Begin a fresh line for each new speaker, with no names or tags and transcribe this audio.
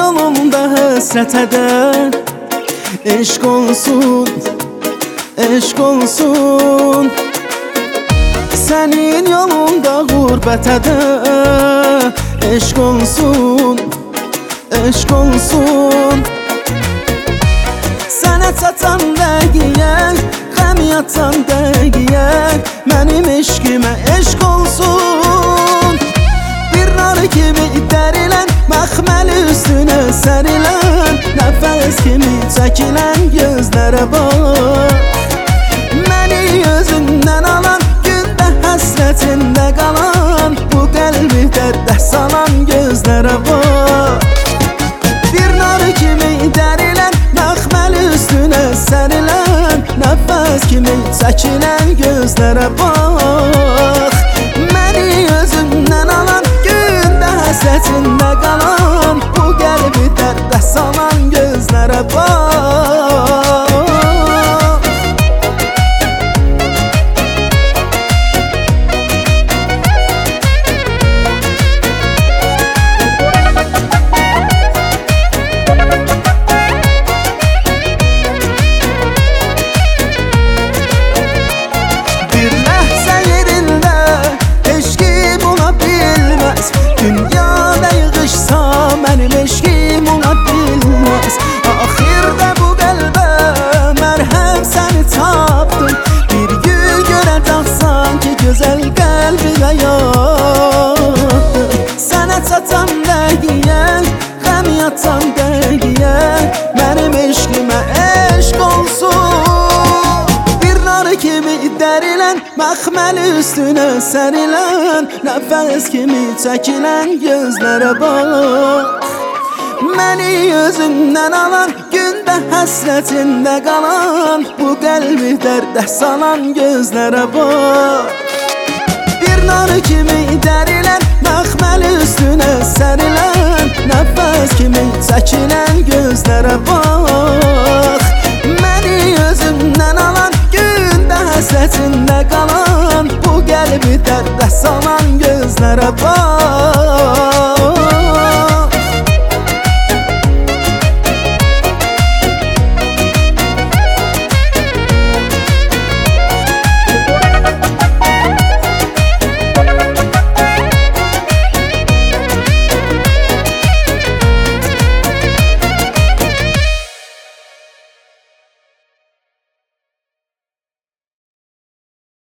yolunda həsrət edən eşq olsun, eşq olsun. Sənin yolunda qurbət edən eşq olsun, eşq olsun. Sənə çatan dəqiqən, qəm yatan dəqiqən mənim eşqimə eşq olsun. Bir nar kimi dərilən, məxməli üstünə sərilən, nəfəs kimi çəkilən gözlərə bax. Məni özündən alan, gündə həsrətində qalan, bu qəlbi dərdə salan gözlərə bax. Bir nar kimi dərilən, məxməli üstünə sərilən, nəfəs kimi çəkilən gözlərə bax. Məni özündən alan, gündə həsrətində qalan, bu qəlbi dərdə salan gözlərə bax. Dünyada yığışsa mənim eşqim ola bilməz. Axirdə bu qəlbə mərhəm səni tapdım. Bir gün görəcəksən ki gözəl qəlbimə yatdım. Sənə çatan dəqiqən, qəm yatan dəqiqən mənim eşqimə eşq olsun. Bir nar kimi dərilən, məxməli üstünə sərilən, nəfəs kimi çəkilən gözlərə bax. Məni özündən alan, gündə həsrətində qalan, bu qəlbi dərdə salan gözlərə bax. Bir nar kimi dərilən, məxməli üstünə sərilən, nəfəs kimi çəkilən gözlərə bax. Məni özündən alan, gündə həsrətində qalan, bu qəlbi dərdə salan gözlərə bax.